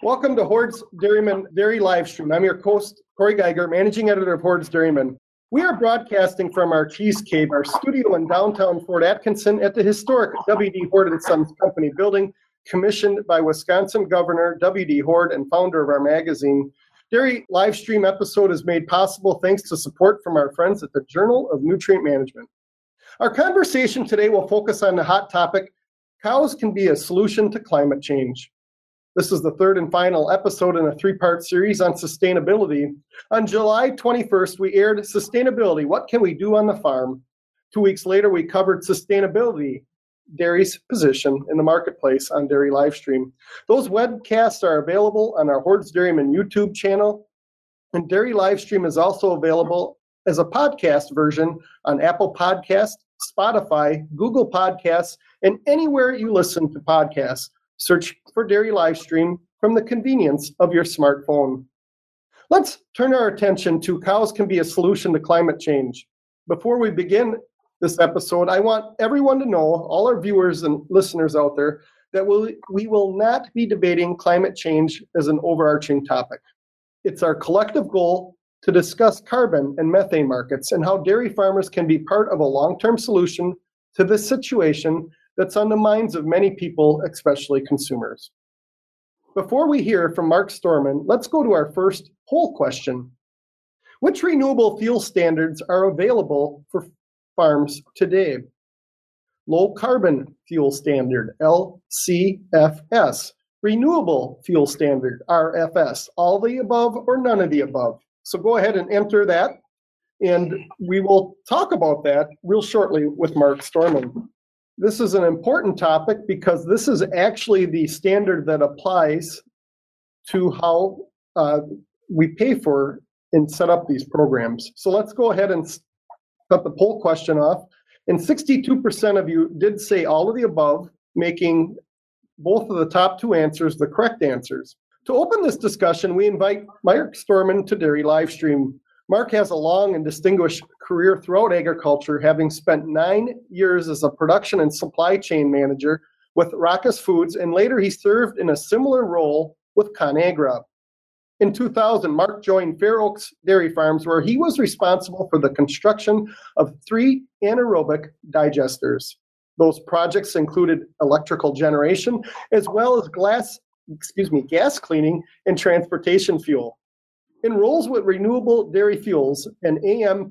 Welcome to Hoard's Dairyman Dairy Livestream. I'm your host, Corey Geiger, Managing Editor of Hoard's Dairyman. We are broadcasting from our Cheese Cave, our studio in downtown Fort Atkinson at the historic W.D. Hoard & Sons Company building, commissioned by Wisconsin Governor W.D. Hoard and founder of our magazine. Dairy Livestream episode is made possible thanks to support from our friends at the Journal of Nutrient Management. Our conversation today will focus on the hot topic, cows can be a solution to climate change. This is the third and final episode in a three-part series on sustainability. On July 21st, we aired Sustainability, What Can We Do on the Farm? 2 weeks later, we covered Sustainability, Dairy's Position in the Marketplace on Dairy Livestream. Those webcasts are available on our Hoard's Dairyman YouTube channel, and Dairy Livestream is also available as a podcast version on Apple Podcasts, Spotify, Google Podcasts, and anywhere you listen to podcasts. Search for Dairy Livestream from the convenience of your smartphone. Let's turn our attention to cows can be a solution to climate change. Before we begin this episode, I want everyone to know, all our viewers and listeners out there, that we will not be debating climate change as an overarching topic. It's our collective goal to discuss carbon and methane markets and how dairy farmers can be part of a long-term solution to this situation that's on the minds of many people, especially consumers. Before we hear from Mark Storman, let's go to our first poll question. Which renewable fuel standards are available for farms today? Low carbon fuel standard, LCFS. Renewable fuel standard, RFS. All the above or none of the above. So go ahead and enter that, and we will talk about that real shortly with Mark Storman. This is an important topic because this is actually the standard that applies to how we pay for and set up these programs. So let's go ahead and cut the poll question off. And 62% of you did say all of the above, making both of the top two answers the correct answers. To open this discussion, we invite Mark Storman to Dairy Livestream. Mark has a long and distinguished career throughout agriculture, having spent 9 years as a production and supply chain manager with Raucous Foods, and later he served in a similar role with ConAgra. In 2000, Mark joined Fair Oaks Dairy Farms, where he was responsible for the construction of 3 anaerobic digesters. Those projects included electrical generation, as well as gas cleaning and transportation fuel. In roles with Renewable Dairy Fuels and AMP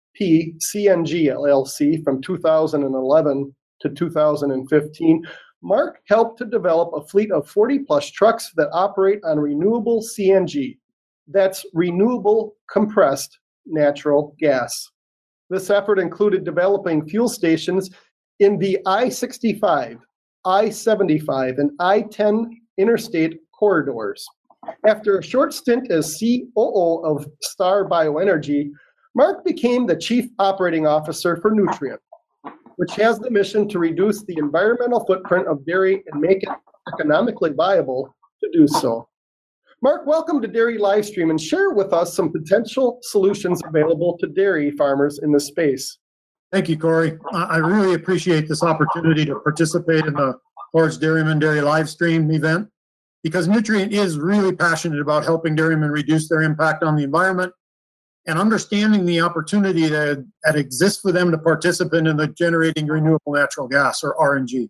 CNG LLC from 2011 to 2015, Mark helped to develop a fleet of 40-plus trucks that operate on renewable CNG. That's renewable compressed natural gas. This effort included developing fuel stations in the I-65, I-75, and I-10 interstate corridors. After a short stint as COO of Star Bioenergy, Mark became the Chief Operating Officer for Nutrient, which has the mission to reduce the environmental footprint of dairy and make it economically viable to do so. Mark, welcome to Dairy Livestream, and share with us some potential solutions available to dairy farmers in this space. Thank you, Corey. I really appreciate this opportunity to participate in the Hoard's Dairyman Dairy Livestream event, because Nutrient is really passionate about helping dairymen reduce their impact on the environment and understanding the opportunity that exists for them to participate in the generating renewable natural gas, or RNG.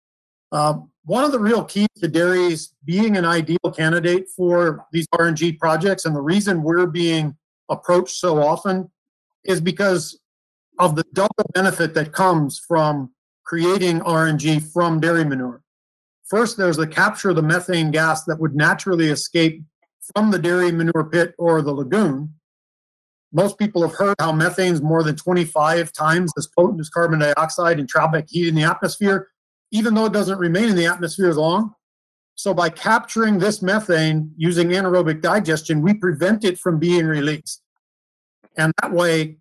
One of the real keys to dairies being an ideal candidate for these RNG projects, and the reason we're being approached so often, is because of the double benefit that comes from creating RNG from dairy manure. First, there's the capture of the methane gas that would naturally escape from the dairy manure pit or the lagoon. Most people have heard how methane is more than 25 times as potent as carbon dioxide and tropic heat in the atmosphere, even though it doesn't remain in the atmosphere as long. So by capturing this methane using anaerobic digestion, we prevent it from being released. And that way,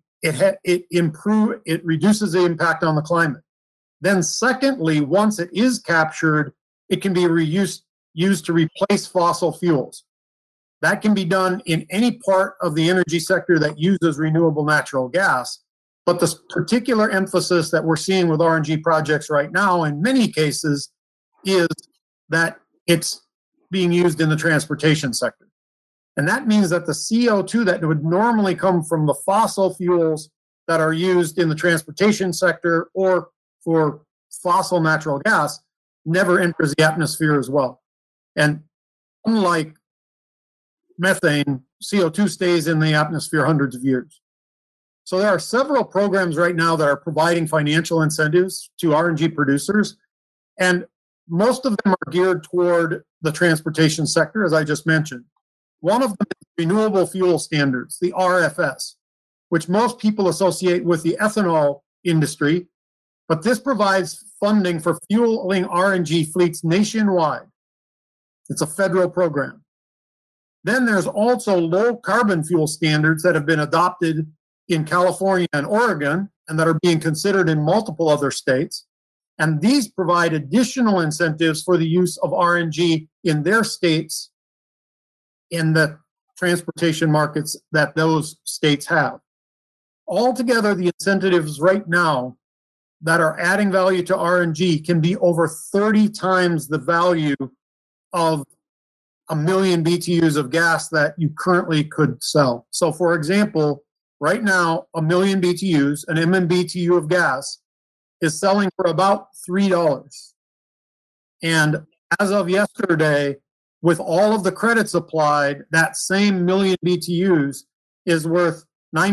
it reduces the impact on the climate. Then secondly, once it is captured, it can be used to replace fossil fuels. That can be done in any part of the energy sector that uses renewable natural gas. But the particular emphasis that we're seeing with RNG projects right now, in many cases, is that it's being used in the transportation sector. And that means that the CO2 that would normally come from the fossil fuels that are used in the transportation sector or for fossil natural gas never enters the atmosphere as well. And unlike methane, CO2 stays in the atmosphere hundreds of years. So there are several programs right now that are providing financial incentives to RNG producers, and most of them are geared toward the transportation sector, as I just mentioned. One of them is Renewable Fuel Standards, the RFS, which most people associate with the ethanol industry, but this provides funding for fueling RNG fleets nationwide. It's a federal program. Then there's also low carbon fuel standards that have been adopted in California and Oregon and that are being considered in multiple other states. And these provide additional incentives for the use of RNG in their states in the transportation markets that those states have. Altogether, the incentives right now that are adding value to RNG can be over 30 times the value of 1 million BTUs of gas that you currently could sell. So for example, right now, 1 million BTUs, an MMBTU of gas, is selling for about $3. And as of yesterday, with all of the credits applied, that same million BTUs is worth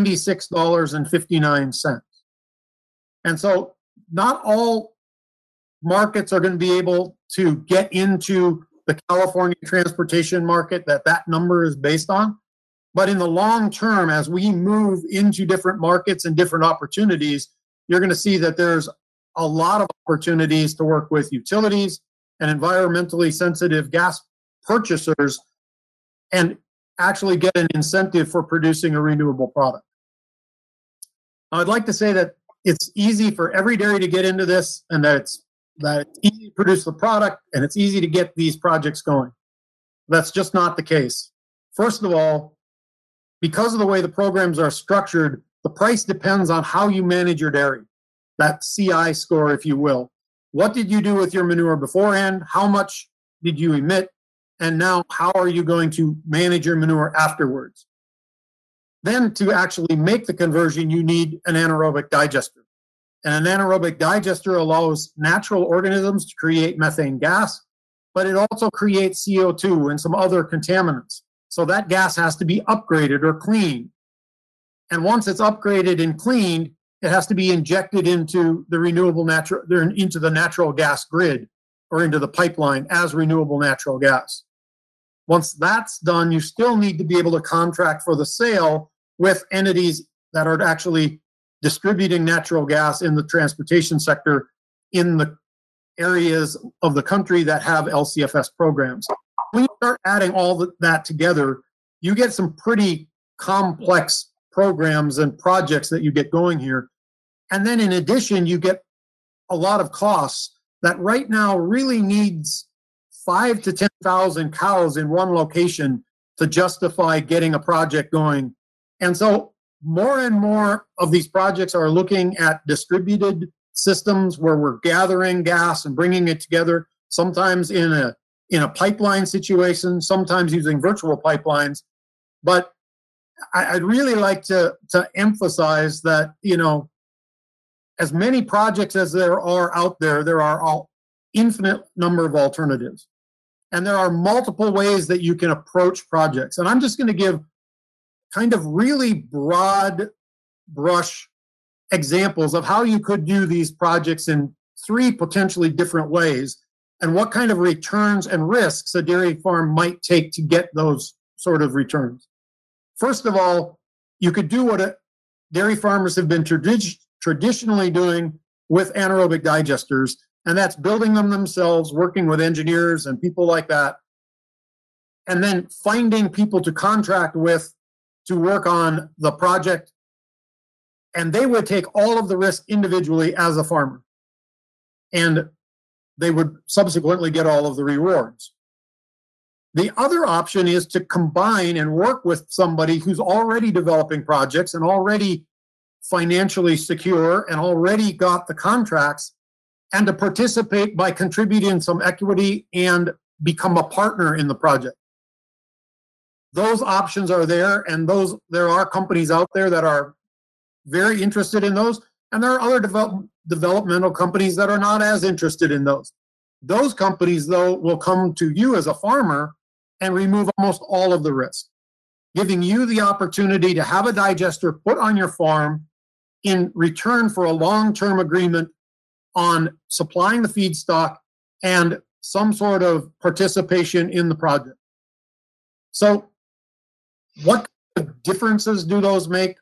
$96.59. And so not all markets are going to be able to get into the California transportation market that number is based on. But in the long term, as we move into different markets and different opportunities, you're going to see that there's a lot of opportunities to work with utilities and environmentally sensitive gas purchasers and actually get an incentive for producing a renewable product. I'd like to say that it's easy for every dairy to get into this and that it's easy to produce the product and it's easy to get these projects going. That's just not the case. First of all, because of the way the programs are structured, the price depends on how you manage your dairy, that CI score, if you will. What did you do with your manure beforehand? How much did you emit? And now, how are you going to manage your manure afterwards? Then to actually make the conversion, you need an anaerobic digester. And an anaerobic digester allows natural organisms to create methane gas, but it also creates CO2 and some other contaminants. So that gas has to be upgraded or cleaned. And once it's upgraded and cleaned, it has to be injected into the into the natural gas grid or into the pipeline as renewable natural gas. Once that's done, you still need to be able to contract for the sale with entities that are actually distributing natural gas in the transportation sector in the areas of the country that have LCFS programs. When you start adding all that together, you get some pretty complex programs and projects that you get going here. And then in addition, you get a lot of costs that right now really needs 5,000 to 10,000 cows in one location to justify getting a project going. And so more and more of these projects are looking at distributed systems where we're gathering gas and bringing it together, sometimes in a pipeline situation, sometimes using virtual pipelines. But I'd really like to emphasize that, as many projects as there are out there, there are an infinite number of alternatives. And there are multiple ways that you can approach projects. And I'm just going to give kind of really broad brush examples of how you could do these projects in 3 potentially different ways and what kind of returns and risks a dairy farm might take to get those sort of returns. First of all, you could do what dairy farmers have been traditionally doing with anaerobic digesters, and that's building them themselves, working with engineers and people like that, and then finding people to contract with to work on the project. And they would take all of the risk individually as a farmer. And they would subsequently get all of the rewards. The other option is to combine and work with somebody who's already developing projects and already financially secure and already got the contracts, and to participate by contributing some equity and become a partner in the project. Those options are there, and there are companies out there that are very interested in those, and there are other developmental companies that are not as interested in those. Those companies, though, will come to you as a farmer and remove almost all of the risk, giving you the opportunity to have a digester put on your farm in return for a long-term agreement on supplying the feedstock and some sort of participation in the project. So what differences do those make?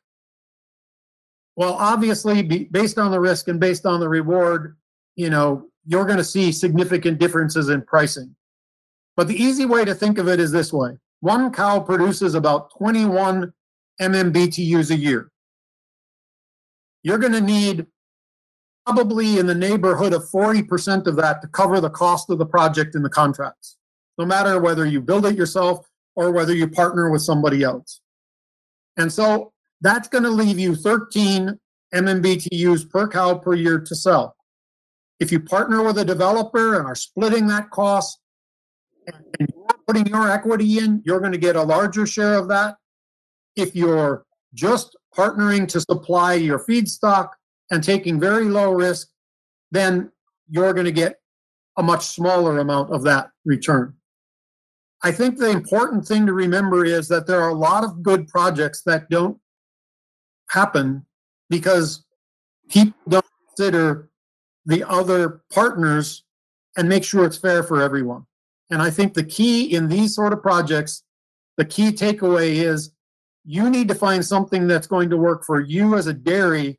Well, obviously, based on the risk and based on the reward, you're going to see significant differences in pricing. But the easy way to think of it is this way. One cow produces about 21 MMBTUs a year. You're going to need probably in the neighborhood of 40% of that to cover the cost of the project in the contracts, no matter whether you build it yourself or whether you partner with somebody else. And so that's going to leave you 13 MMBTUs per cow per year to sell. If you partner with a developer and are splitting that cost and you're putting your equity in, you're going to get a larger share of that. If you're just partnering to supply your feedstock and taking very low risk, then you're going to get a much smaller amount of that return. I think the important thing to remember is that there are a lot of good projects that don't happen because people don't consider the other partners and make sure it's fair for everyone. And I think the key in these sort of projects, the key takeaway is you need to find something that's going to work for you as a dairy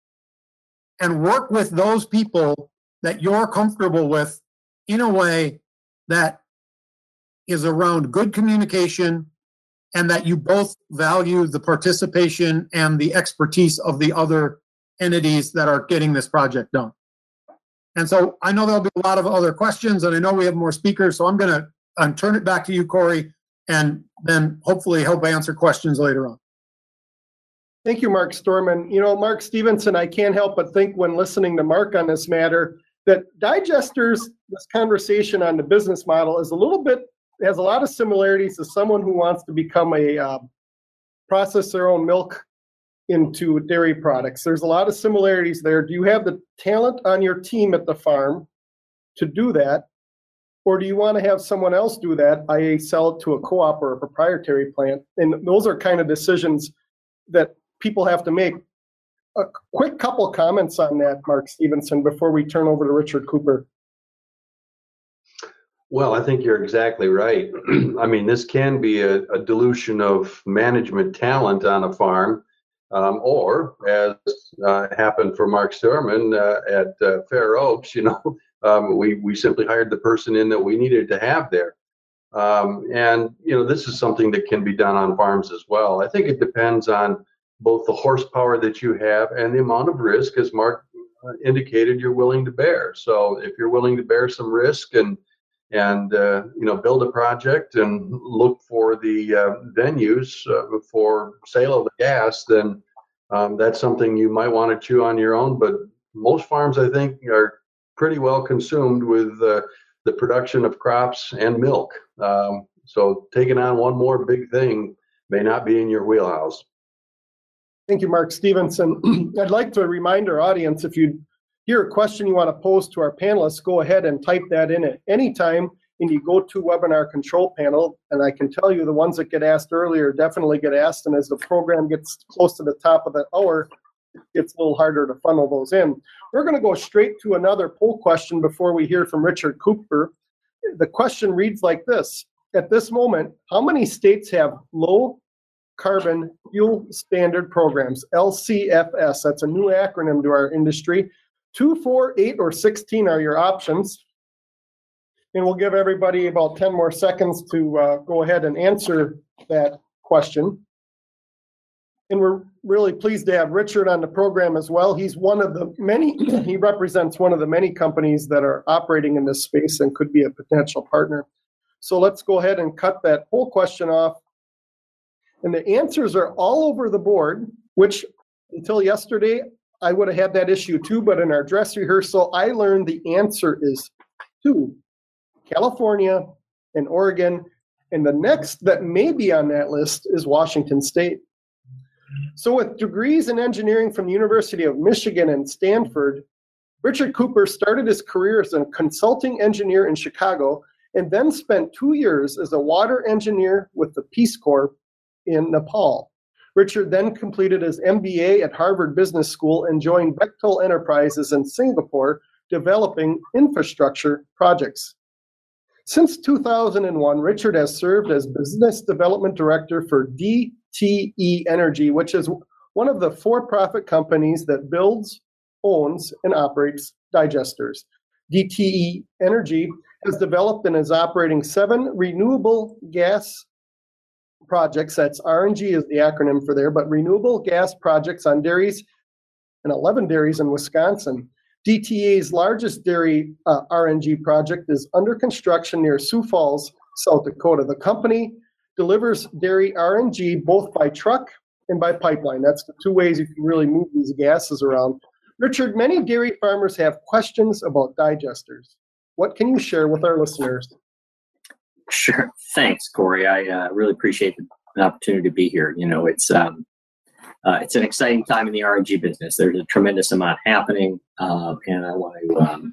and work with those people that you're comfortable with in a way that is around good communication and that you both value the participation and the expertise of the other entities that are getting this project done. And so I know there'll be a lot of other questions, and I know we have more speakers, so I'm going to turn it back to you, Corey, and then hopefully help answer questions later on. Thank you, Mark Storman. Mark Stevenson, I can't help but think when listening to Mark on this matter that digesters, this conversation on the business model has a lot of similarities to someone who wants to become process their own milk into dairy products. There's a lot of similarities there. Do you have the talent on your team at the farm to do that? Or do you want to have someone else do that, i.e. sell it to a co-op or a proprietary plant? And those are kind of decisions that people have to make. A quick couple comments on that, Mark Stevenson, before we turn over to Richard Cooper. Well, I think you're exactly right. I mean, this can be a dilution of management talent on a farm, or as happened for Mark Storman at Fair Oaks, we simply hired the person in that we needed to have there. And this is something that can be done on farms as well. I think it depends on both the horsepower that you have and the amount of risk, as Mark indicated, you're willing to bear. So if you're willing to bear some risk and build a project and look for the venues for sale of the gas, then that's something you might want to chew on your own. But most farms, I think, are pretty well consumed with the production of crops and milk. So taking on one more big thing may not be in your wheelhouse. Thank you, Mark Stevenson. I'd like to remind our audience, if you hear a question you want to pose to our panelists, go ahead and type that in at any time in the GoToWebinar control panel. And I can tell you the ones that get asked earlier definitely get asked. And as the program gets close to the top of the hour, it gets a little harder to funnel those in. We're going to go straight to another poll question before we hear from Richard Cooper. The question reads like this. At this moment, how many states have low carbon fuel standard programs, LCFS? That's a new acronym to our industry. 2, 4, 8, or 16 are your options. And we'll give everybody about 10 more seconds to go ahead and answer that question. And we're really pleased to have Richard on the program as well. He's one of the many, he represents one of the many companies that are operating in this space and could be a potential partner. So let's go ahead and cut that whole question off. And the answers are all over the board, which until yesterday, I would have had that issue too, but in our dress rehearsal, I learned the answer is 2. California, and Oregon. And the next that may be on that list is Washington State. So with degrees in engineering from the University of Michigan and Stanford, Richard Cooper started his career as a consulting engineer in Chicago and then spent 2 years as a water engineer with the Peace Corps in Nepal. Richard then completed his MBA at Harvard Business School and joined Bechtel Enterprises in Singapore, developing infrastructure projects. Since 2001, Richard has served as Business Development Director for DTE Energy, which is one of the for-profit companies that builds, owns, and operates digesters. DTE Energy has developed and is operating 7 renewable gas projects. That's RNG is the acronym for there, but renewable gas projects on dairies and 11 dairies in Wisconsin. DTE's largest dairy RNG project is under construction near Sioux Falls, South Dakota. The company delivers dairy RNG both by truck and by pipeline. That's the 2 ways you can really move these gases around. Richard, many dairy farmers have questions about digesters. What can you share with our listeners? Sure. Thanks, Corey. I really appreciate the opportunity to be here. You know, it's an exciting time in the RNG business. There's a tremendous amount happening, and I want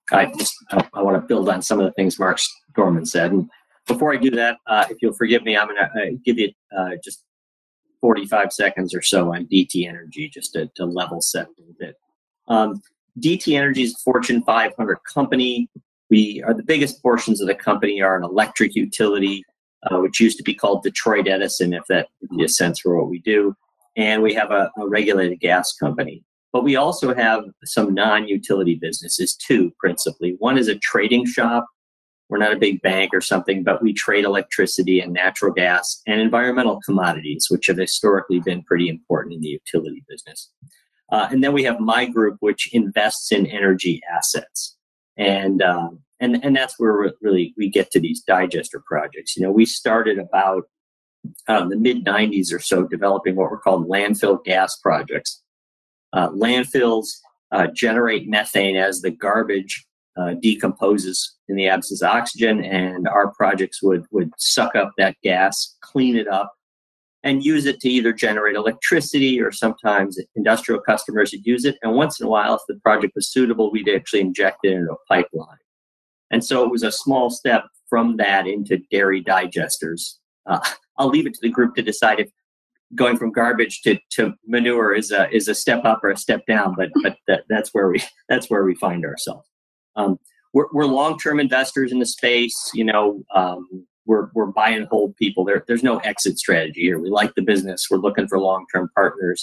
to build on some of the things Mark Storman said. And before I do that, if you'll forgive me, I'm going to give you just 45 seconds or so on DT Energy, just to level set a little bit. DT Energy is a Fortune 500 company. We are the biggest portions of the company are an electric utility, which used to be called Detroit Edison, if that gives you a sense for what we do. And we have a regulated gas company. But we also have some non-utility businesses too, principally. One is a trading shop. We're not a big bank or something, but we trade electricity and natural gas and environmental commodities, which have historically been pretty important in the utility business. And then we have my group, which invests in energy assets. And that's where we get to these digester projects. You know, we started about the mid-90s or so developing what were called landfill gas projects. Landfills generate methane as the garbage decomposes in the absence of oxygen, and our projects would suck up that gas, clean it up, and use it to either generate electricity, or sometimes industrial customers would use it. And once in a while, if the project was suitable, we'd actually inject it into a pipeline. And so it was a small step from that into dairy digesters. I'll leave it to the group to decide if going from garbage to manure is a step up or a step down, but that's where we find ourselves. We're long-term investors in the space. You know, we're buy and hold people. There's no exit strategy here. We like the business. We're looking for long-term partners.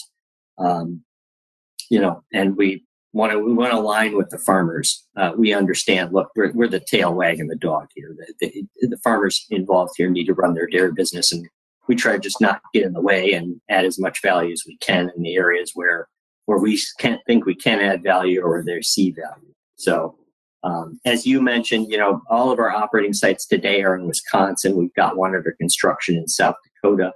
You know, and we want to align with the farmers. We understand. Look, we're the tail wagging the dog here. The farmers involved here need to run their dairy business, and we try to just not get in the way and add as much value as we can in the areas where we can't think we can add value or they see value. So, as you mentioned, you know, all of our operating sites today are in Wisconsin. We've got one under construction in South Dakota.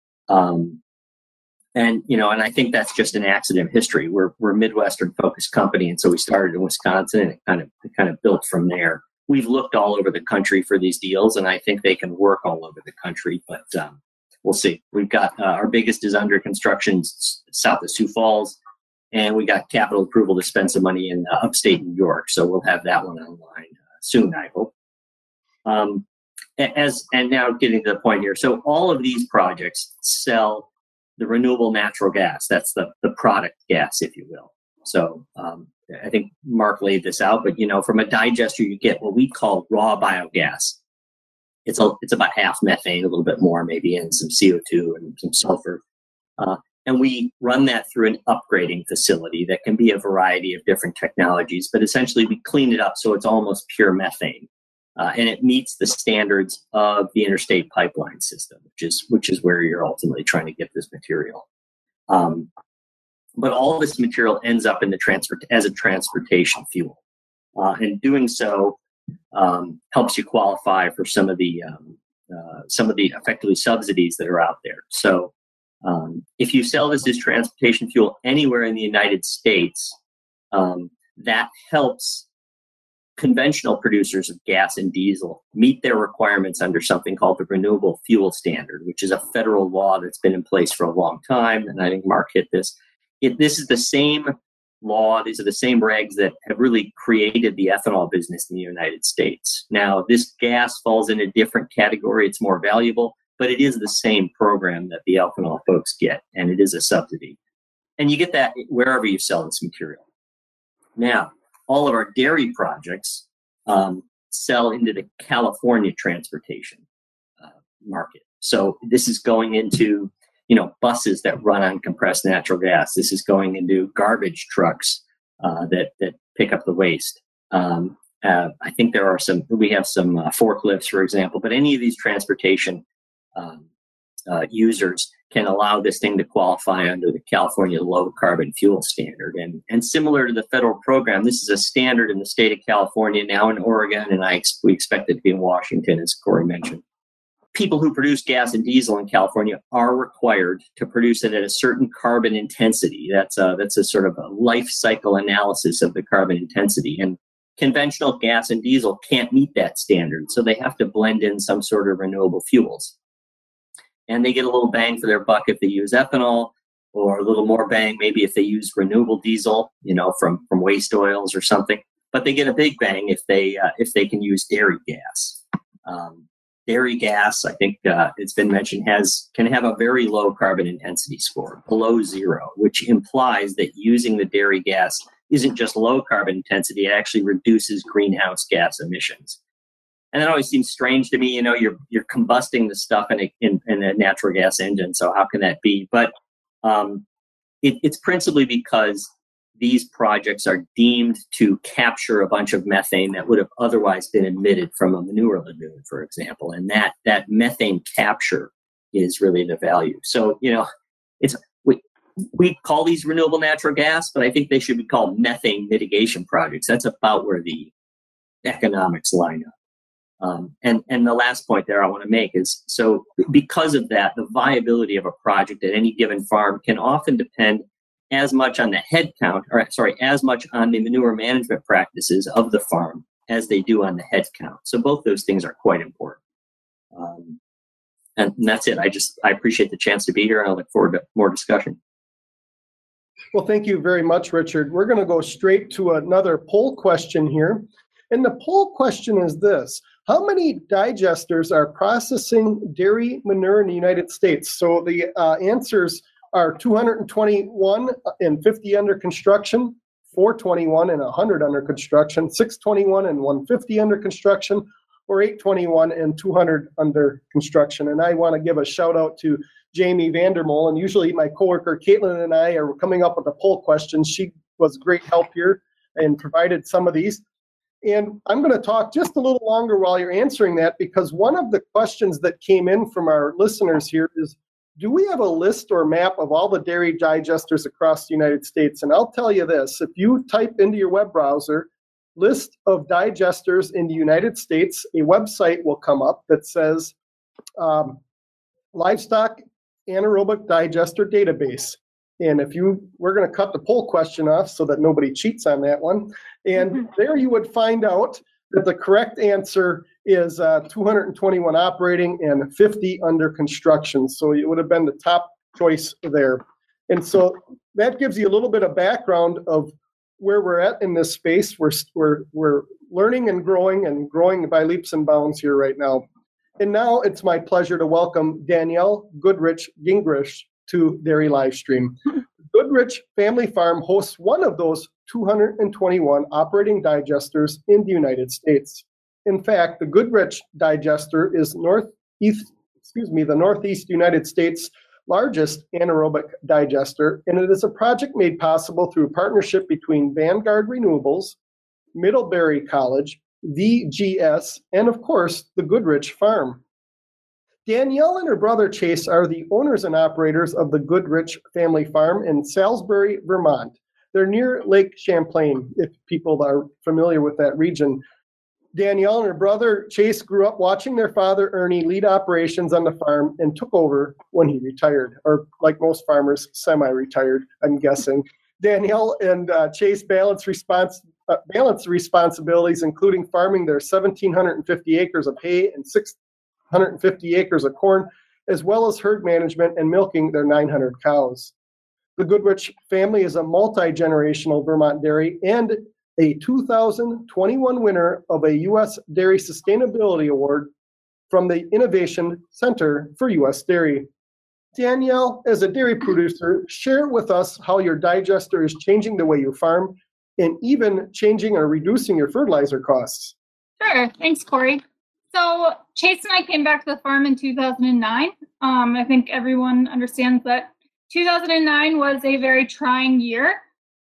And, you know, and I think that's just an accident of history. We're a Midwestern focused company. And so we started in Wisconsin, and it kind of built from there. We've looked all over the country for these deals, and I think they can work all over the country, but we'll see. We've got our biggest is under construction south of Sioux Falls, and we got capital approval to spend some money in upstate New York. So we'll have that one online soon, I hope. And now getting to the point here. So all of these projects sell the renewable natural gas. That's the product gas, if you will. So I think Mark laid this out, but you know, from a digester, you get what we call raw biogas. It's about half methane, a little bit more maybe, and some CO2 and some sulfur. And we run that through an upgrading facility that can be a variety of different technologies, but essentially we clean it up so it's almost pure methane. And it meets the standards of the interstate pipeline system, which is where you're ultimately trying to get this material. But all this material ends up in as a transportation fuel, and doing so helps you qualify for some of the effectively subsidies that are out there. So if you sell this as transportation fuel anywhere in the United States, that helps conventional producers of gas and diesel meet their requirements under something called the Renewable Fuel Standard, which is a federal law that's been in place for a long time. And I think Mark hit this. This is the same law. These are the same regs that have really created the ethanol business in the United States. Now, this gas falls in a different category. It's more valuable, but it is the same program that the ethanol folks get, and it is a subsidy. And you get that wherever you sell this material. Now, all of our dairy projects sell into the California transportation market. So this is going into, buses that run on compressed natural gas. This is going into garbage trucks that pick up the waste. I think we have some forklifts, for example, but any of these transportation users can allow this thing to qualify under the California Low Carbon Fuel Standard. And similar to the federal program, this is a standard in the state of California, now in Oregon, and we expect it to be in Washington, as Corey mentioned. People who produce gas and diesel in California are required to produce it at a certain carbon intensity. That's a sort of a life cycle analysis of the carbon intensity. And conventional gas and diesel can't meet that standard, so they have to blend in some sort of renewable fuels. And they get a little bang for their buck if they use ethanol, or a little more bang maybe if they use renewable diesel, from waste oils or something. But they get a big bang if they can use dairy gas. Dairy gas, I think it's been mentioned, can have a very low carbon intensity score, below 0, which implies that using the dairy gas isn't just low carbon intensity; it actually reduces greenhouse gas emissions. And that always seems strange to me. You're combusting the stuff in a natural gas engine. So how can that be? But it's principally because these projects are deemed to capture a bunch of methane that would have otherwise been emitted from a manure lagoon, for example. And that methane capture is really the value. So, we call these renewable natural gas, but I think they should be called methane mitigation projects. That's about where the economics line up. And the last point there I want to make is, so because of that, the viability of a project at any given farm can often depend as much on as much on the manure management practices of the farm as they do on the head count. So both those things are quite important. And that's it. I appreciate the chance to be here, and I look forward to more discussion. Well, thank you very much, Richard. We're going to go straight to another poll question here. And the poll question is this: how many digesters are processing dairy manure in the United States? So the answers are 221 and 50 under construction, 421 and 100 under construction, 621 and 150 under construction, or 821 and 200 under construction. And I want to give a shout out to Jamie Vandermolen. And usually my coworker Caitlin and I are coming up with the poll questions. She was great help here and provided some of these. And I'm going to talk just a little longer while you're answering that, because one of the questions that came in from our listeners here is, do we have a list or map of all the dairy digesters across the United States? And I'll tell you this: if you type into your web browser, list of digesters in the United States, a website will come up that says Livestock Anaerobic Digester Database. And we're going to cut the poll question off so that nobody cheats on that one. And there you would find out that the correct answer is 221 operating and 50 under construction. So it would have been the top choice there. And so that gives you a little bit of background of where we're at in this space. We're learning and growing by leaps and bounds here right now. And now it's my pleasure to welcome Danielle Goodrich Gingrich to Dairy Livestream. Goodrich Family Farm hosts one of those 221 operating digesters in the United States. In fact, the Goodrich digester is the Northeast United States largest anaerobic digester, and it is a project made possible through a partnership between Vanguard Renewables, Middlebury College, VGS, and of course, the Goodrich Farm. Danielle and her brother Chase are the owners and operators of the Goodrich Family Farm in Salisbury, Vermont. They're near Lake Champlain, if people are familiar with that region. Danielle and her brother Chase grew up watching their father Ernie lead operations on the farm and took over when he retired, or like most farmers, semi-retired, I'm guessing. Danielle and Chase balance balance responsibilities, including farming their 1,750 acres of hay and 650 acres of corn, as well as herd management and milking their 900 cows. The Goodrich family is a multi-generational Vermont dairy and a 2021 winner of a U.S. Dairy Sustainability Award from the Innovation Center for U.S. Dairy. Danielle, as a dairy producer, share with us how your digester is changing the way you farm and even changing or reducing your fertilizer costs. Sure. Thanks, Corey. So Chase and I came back to the farm in 2009. I think everyone understands that 2009 was a very trying year.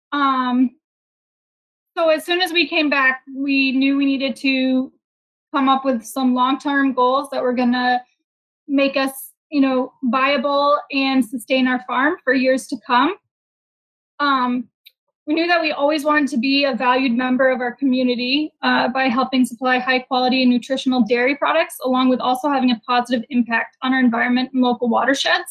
So as soon as we came back, we knew we needed to come up with some long-term goals that were going to make us, viable and sustain our farm for years to come. We knew that we always wanted to be a valued member of our community by helping supply high-quality and nutritional dairy products, along with also having a positive impact on our environment and local watersheds.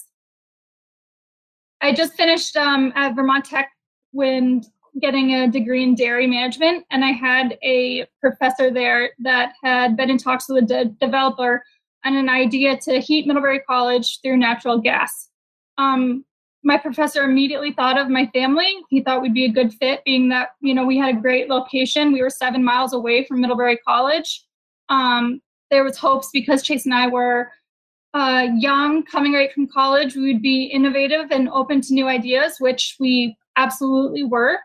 I just finished at Vermont Tech when getting a degree in dairy management, and I had a professor there that had been in talks with a developer on an idea to heat Middlebury College through natural gas. My professor immediately thought of my family. He thought we'd be a good fit, being that, we had a great location. We were 7 miles away from Middlebury College. There was hopes because Chase and I were young, coming right from college, we would be innovative and open to new ideas, which we absolutely were.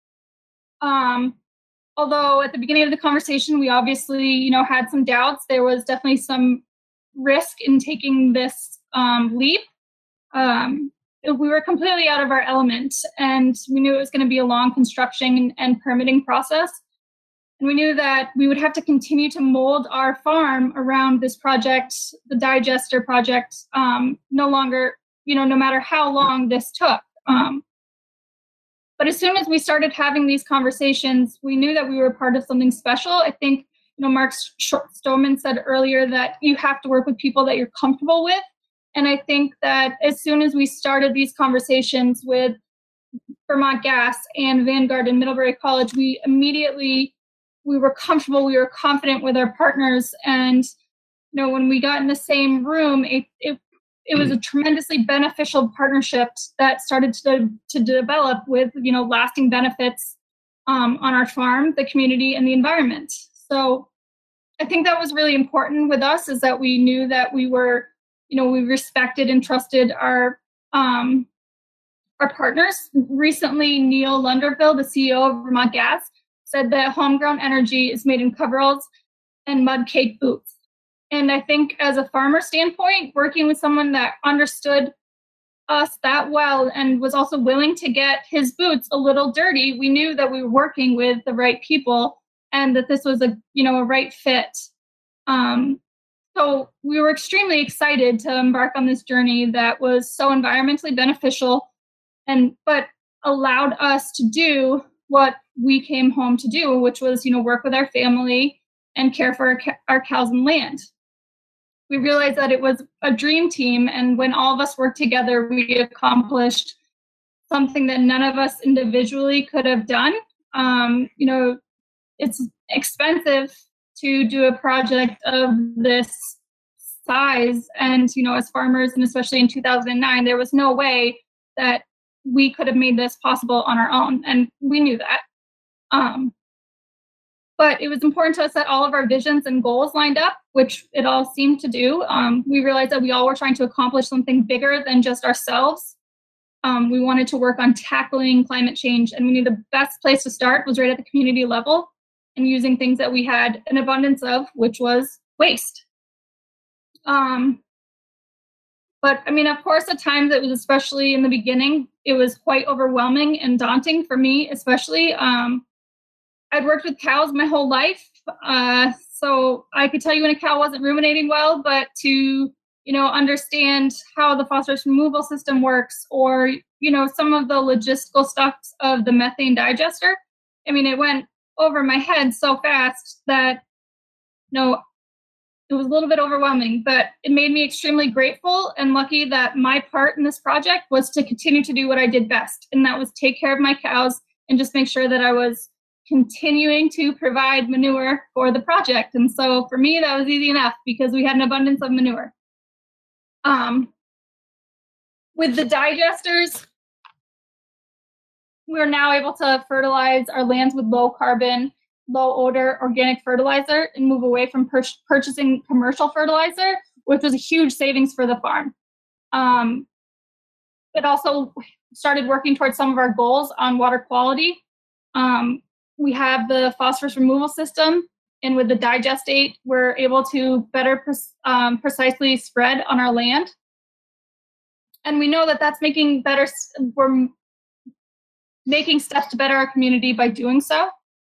Although at the beginning of the conversation, we obviously, had some doubts. There was definitely some risk in taking this leap. We were completely out of our element, and we knew it was going to be a long construction and permitting process. And we knew that we would have to continue to mold our farm around this project, the digester project, no matter how long this took. But as soon as we started having these conversations, we knew that we were part of something special. I think, Mark Storman said earlier that you have to work with people that you're comfortable with. And I think that as soon as we started these conversations with Vermont Gas and Vanguard and Middlebury College, we were comfortable, we were confident with our partners. And, when we got in the same room, it was a tremendously beneficial partnership that started to develop with, lasting benefits on our farm, the community, and the environment. So I think that was really important with us, is that we knew that we were, we respected and trusted our partners. Recently, Neil Lunderville, the CEO of Vermont Gas, said that homegrown energy is made in coveralls and mud cake boots. And I think as a farmer standpoint, working with someone that understood us that well and was also willing to get his boots a little dirty, we knew that we were working with the right people and that this was a right fit. So we were extremely excited to embark on this journey that was so environmentally beneficial but allowed us to do what we came home to do, which was, work with our family and care for our cows and land. We realized that it was a dream team, and when all of us worked together, we accomplished something that none of us individually could have done. It's expensive to do a project of this size, and as farmers, and especially in 2009, there was no way that we could have made this possible on our own, and we knew that. But it was important to us that all of our visions and goals lined up, which it all seemed to do. We realized that we all were trying to accomplish something bigger than just ourselves. We wanted to work on tackling climate change, and we knew the best place to start was right at the community level and using things that we had an abundance of, which was waste. But of course, at times it was, especially in the beginning, it was quite overwhelming and daunting for me, especially. I'd worked with cows my whole life, so I could tell you when a cow wasn't ruminating well, but to, understand how the phosphorus removal system works, or, some of the logistical stuff of the methane digester, it went over my head so fast that, it was a little bit overwhelming, but it made me extremely grateful and lucky that my part in this project was to continue to do what I did best, and that was take care of my cows and just make sure that I was continuing to provide manure for the project. And so for me, that was easy enough because we had an abundance of manure. With the digesters, we're now able to fertilize our lands with low carbon, low odor organic fertilizer and move away from purchasing commercial fertilizer, which was a huge savings for the farm. It also started working towards some of our goals on water quality. We have the phosphorus removal system, and with the digestate, we're able to better precisely spread on our land. And we know that that's we're making steps to better our community by doing so.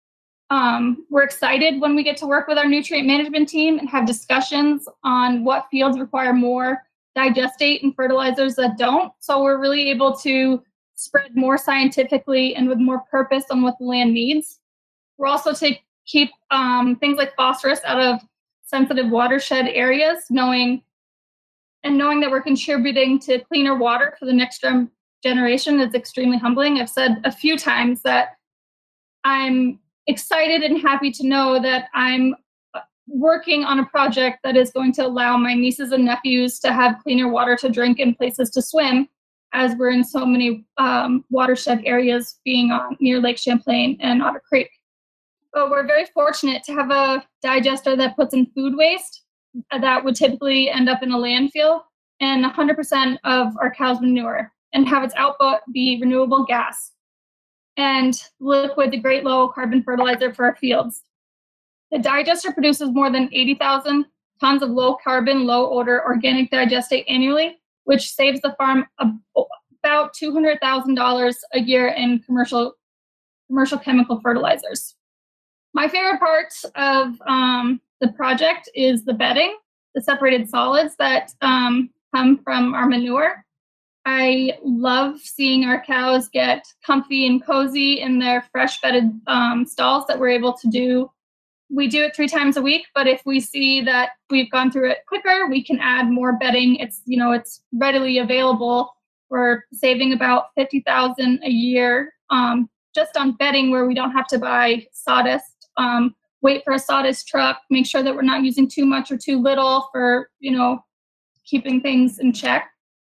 We're excited when we get to work with our nutrient management team and have discussions on what fields require more digestate and fertilizers that don't. So we're really able to spread more scientifically and with more purpose on what the land needs. We're also to keep things like phosphorus out of sensitive watershed areas, knowing that we're contributing to cleaner water for the next generation is extremely humbling. I've said a few times that I'm excited and happy to know that I'm working on a project that is going to allow my nieces and nephews to have cleaner water to drink and places to swim, as we're in so many watershed areas being near Lake Champlain and Otter Creek. But we're very fortunate to have a digester that puts in food waste that would typically end up in a landfill and 100% of our cow's manure, and have its output be renewable gas. And liquid's a great low carbon fertilizer for our fields. The digester produces more than 80,000 tons of low carbon, low odor organic digestate annually, which saves the farm about $200,000 a year in commercial chemical fertilizers. My favorite part of the project is the bedding, the separated solids that come from our manure. I love seeing our cows get comfy and cozy in their fresh bedded stalls that we're able to do. We do it 3 times a week, but if we see that we've gone through it quicker, we can add more bedding. It's readily available. We're saving about $50,000 a year just on bedding, where we don't have to buy sawdust, wait for a sawdust truck, make sure that we're not using too much or too little for keeping things in check.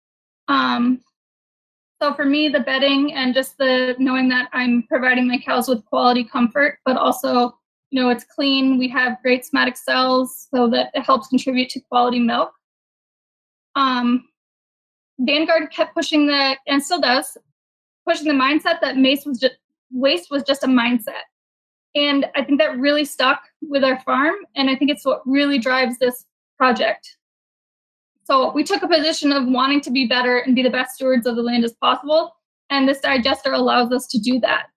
So for me, the bedding and just the knowing that I'm providing my cows with quality comfort, but also, it's clean. We have great somatic cells so that it helps contribute to quality milk. Vanguard kept pushing and still does, pushing the mindset that waste was just a mindset. And I think that really stuck with our farm. And I think it's what really drives this project. So we took a position of wanting to be better and be the best stewards of the land as possible. And this digester allows us to do that.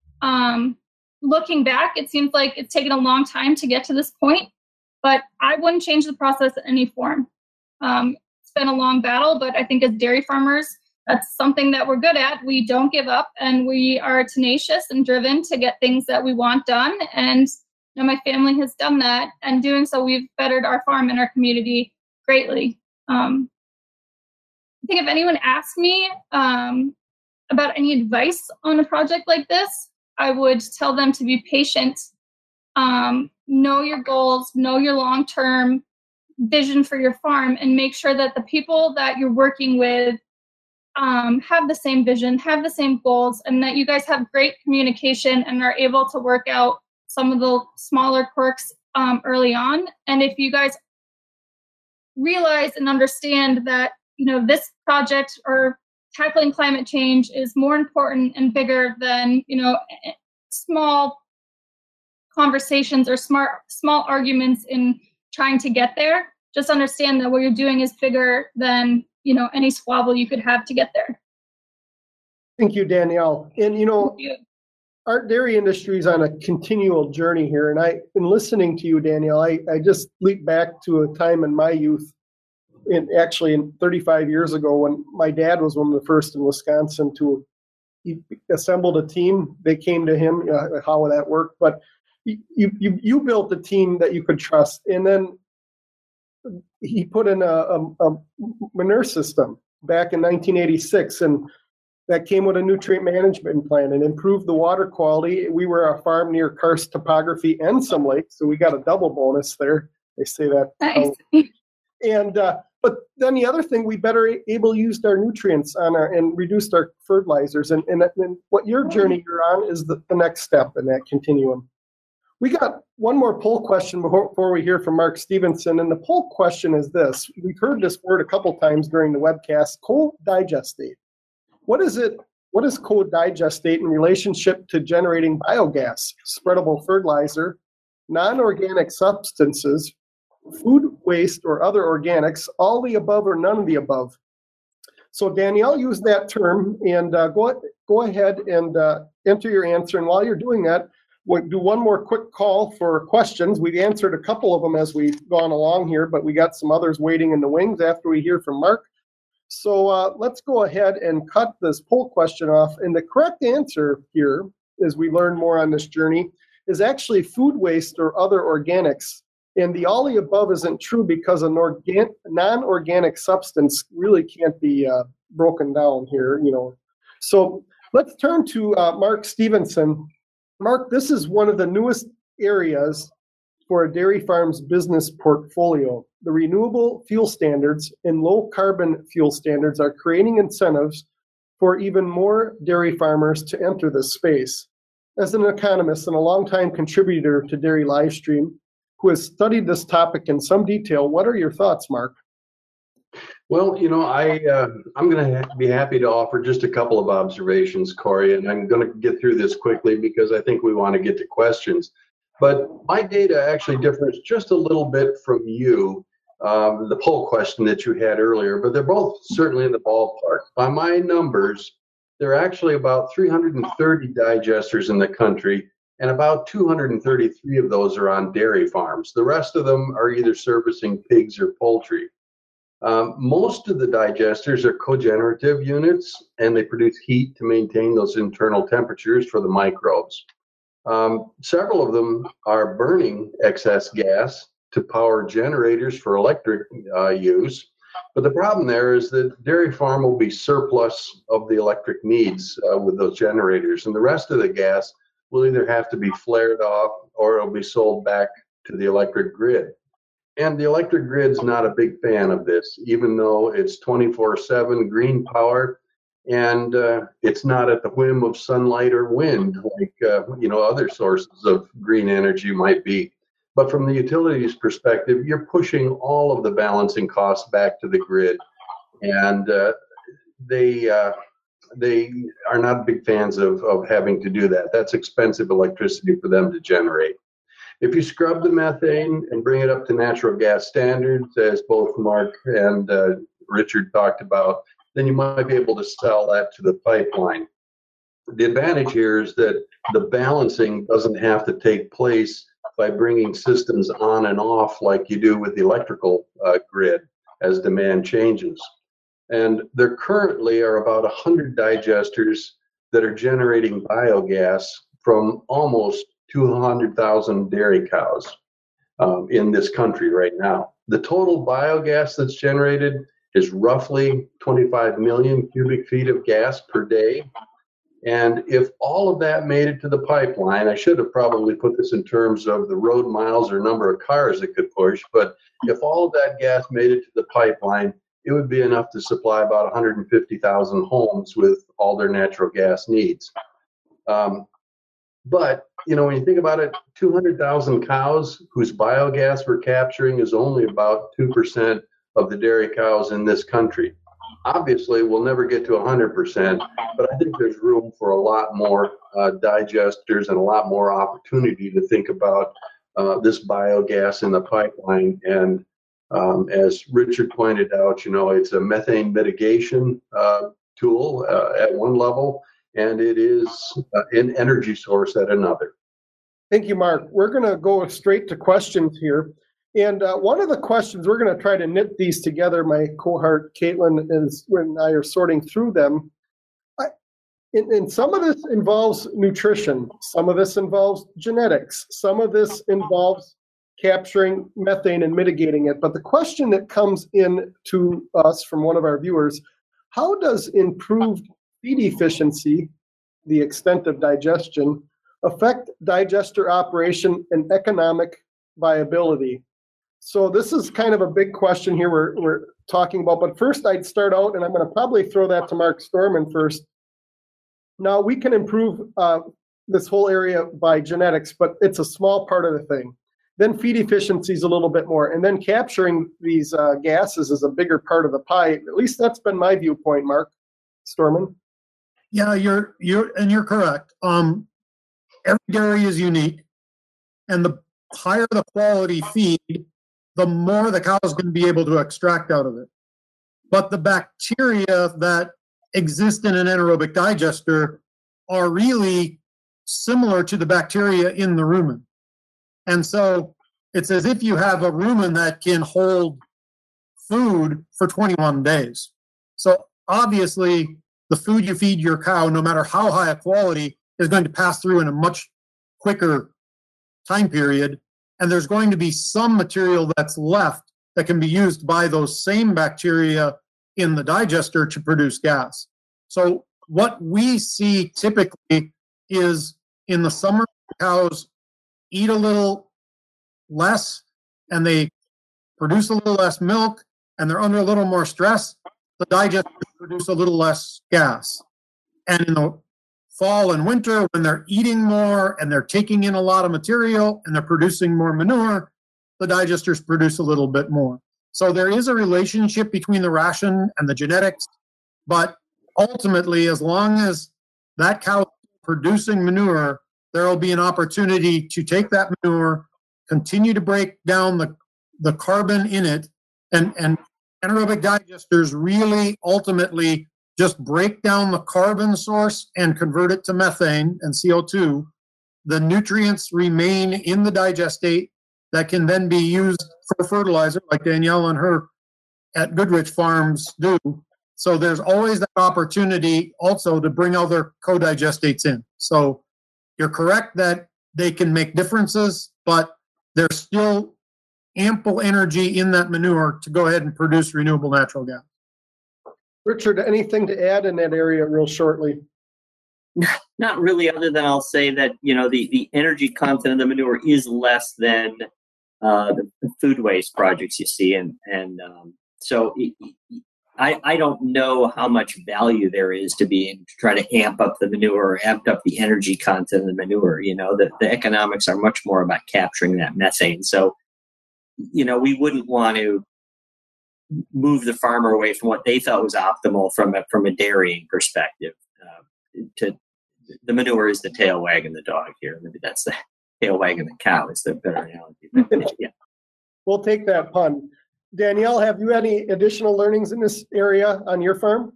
Looking back, it seems like it's taken a long time to get to this point, but I wouldn't change the process in any form. It's been a long battle, but I think as dairy farmers, that's something that we're good at. We don't give up, and we are tenacious and driven to get things that we want done. And my family has done that, and doing so, we've bettered our farm and our community greatly. I think if anyone asked me about any advice on a project like this, I would tell them to be patient, know your goals, know your long-term vision for your farm, and make sure that the people that you're working with have the same vision, have the same goals, and that you guys have great communication and are able to work out some of the smaller quirks early on. And if you guys realize and understand that, this project or tackling climate change is more important and bigger than, small conversations or small arguments in trying to get there, just understand that what you're doing is bigger than, any squabble you could have to get there. Thank you, Danielle. And, our dairy industry is on a continual journey here. And in listening to you, Danielle, I just leap back to a time in my youth, in 35 years ago, when my dad was one of the first in Wisconsin he assembled a team. They came to him, how would that work? But you built a team that you could trust. And then he put in a manure system back in 1986. And that came with a nutrient management plan and improved the water quality. We were a farm near karst topography and some lakes, so we got a double bonus there. They say that. Nice. And but then the other thing, we better able used our nutrients on our and reduced our fertilizers. And what your journey you're on is the next step in that continuum. We got one more poll question before we hear from Mark Stevenson. And the poll question is this. We've heard this word a couple times during the webcast, co-digestate. What is it? What is co-digestate in relationship to generating biogas, spreadable fertilizer, non-organic substances, food waste or other organics, all the above or none of the above? So Danielle used that term, and go ahead and enter your answer. And while you're doing that, we'll do one more quick call for questions. We've answered a couple of them as we've gone along here, but we got some others waiting in the wings after we hear from Mark. So let's go ahead and cut this poll question off. And the correct answer here, as we learn more on this journey, is actually food waste or other organics. And the all the above isn't true because a non-organic substance really can't be broken down here, you know. So let's turn to Mark Stevenson. Mark, this is one of the newest areas for a dairy farm's business portfolio. The renewable fuel standards and low carbon fuel standards are creating incentives for even more dairy farmers to enter this space. As an economist and a longtime contributor to Dairy Livestream, who has studied this topic in some detail, what are your thoughts, Mark? Well, you know, I'm going to be happy to offer just a couple of observations, Corey, and I'm going to get through this quickly because I think we want to get to questions. But my data actually differs just a little bit from you, the poll question that you had earlier, but they're both certainly in the ballpark. By my numbers, there are actually about 330 digesters in the country, and about 233 of those are on dairy farms. The rest of them are either servicing pigs or poultry. Most of the digesters are cogenerative units, and they produce heat to maintain those internal temperatures for the microbes. Several of them are burning excess gas to power generators for electric use. But the problem there is that dairy farm will be surplus of the electric needs with those generators, and the rest of the gas will either have to be flared off or it'll be sold back to the electric grid. And the electric grid's not a big fan of this, even though it's 24/7 green power, and it's not at the whim of sunlight or wind like other sources of green energy might be. But from the utilities perspective, you're pushing all of the balancing costs back to the grid, and they are not big fans of having to do that. That's expensive electricity for them to generate. If you scrub the methane and bring it up to natural gas standards, as both Mark and Richard talked about, then you might be able to sell that to the pipeline. The advantage here is that the balancing doesn't have to take place by bringing systems on and off like you do with the electrical grid as demand changes. And there currently are about 100 digesters that are generating biogas from almost 200,000 dairy cows in this country right now. The total biogas that's generated is roughly 25 million cubic feet of gas per day. And if all of that made it to the pipeline, I should have probably put this in terms of the road miles or number of cars it could push, but if all of that gas made it to the pipeline, it would be enough to supply about 150,000 homes with all their natural gas needs. But, when you think about it, 200,000 cows whose biogas we're capturing is only about 2% of the dairy cows in this country. Obviously, we'll never get to 100%, but I think there's room for a lot more digesters and a lot more opportunity to think about this biogas in the pipeline. And as Richard pointed out, it's a methane mitigation tool at one level, and it is an energy source at another. Thank you, Mark. We're going to go straight to questions here. And one of the questions, we're going to try to knit these together. My cohort, Caitlin, and I are sorting through them. And some of this involves nutrition. Some of this involves genetics. Some of this involves capturing methane and mitigating it. But the question that comes in to us from one of our viewers, how does improved feed efficiency, the extent of digestion, affect digester operation and economic viability? So this is kind of a big question here we're talking about, but first I'd start out, and I'm going to probably throw that to Mark Storman first. Now, we can improve this whole area by genetics, but it's a small part of the thing. Then feed efficiency is a little bit more, and then capturing these gases is a bigger part of the pie. At least that's been my viewpoint, Mark Storman. Yeah, you're correct. Every dairy is unique, and the higher the quality feed, the more the cow is going to be able to extract out of it. But the bacteria that exist in an anaerobic digester are really similar to the bacteria in the rumen. And so it's as if you have a rumen that can hold food for 21 days. So obviously, the food you feed your cow, no matter how high a quality, is going to pass through in a much quicker time period. And there's going to be some material that's left that can be used by those same bacteria in the digester to produce gas. So what we see typically is in the summer, cows eat a little less and they produce a little less milk and they're under a little more stress. The digesters produce a little less gas. And in the fall and winter, when they're eating more and they're taking in a lot of material and they're producing more manure, the digesters produce a little bit more. So there is a relationship between the ration and the genetics, but ultimately, as long as that cow is producing manure, there will be an opportunity to take that manure, continue to break down the carbon in it, and anaerobic digesters really ultimately just break down the carbon source and convert it to methane and CO2. The nutrients remain in the digestate that can then be used for fertilizer, like Danielle and her at Goodrich Farms do. So there's always that opportunity also to bring other co-digestates in. So you're correct that they can make differences, but there's still ample energy in that manure to go ahead and produce renewable natural gas. Richard, anything to add in that area real shortly? Not really, other than I'll say that, the energy content of the manure is less than the food waste projects you see. So I don't know how much value there is to try to amp up the manure or amp up the energy content of the manure. The economics are much more about capturing that methane. So, we wouldn't want to move the farmer away from what they thought was optimal from a dairying perspective. The manure is the tail wagging the dog here. Maybe that's the tail wagging the cow is the better analogy. But, yeah. We'll take that pun. Danielle, have you any additional learnings in this area on your farm?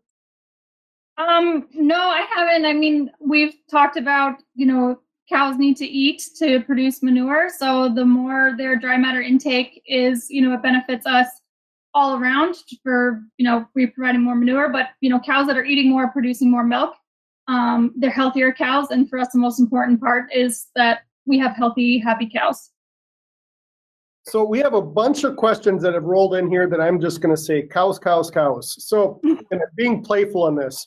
No, I haven't. I mean, we've talked about, cows need to eat to produce manure. So the more their dry matter intake is, it benefits us all around for, we're providing more manure, but, cows that are eating more, producing more milk, they're healthier cows. And for us, the most important part is that we have healthy, happy cows. So we have a bunch of questions that have rolled in here that I'm just going to say cows, cows, cows. So and being playful on this.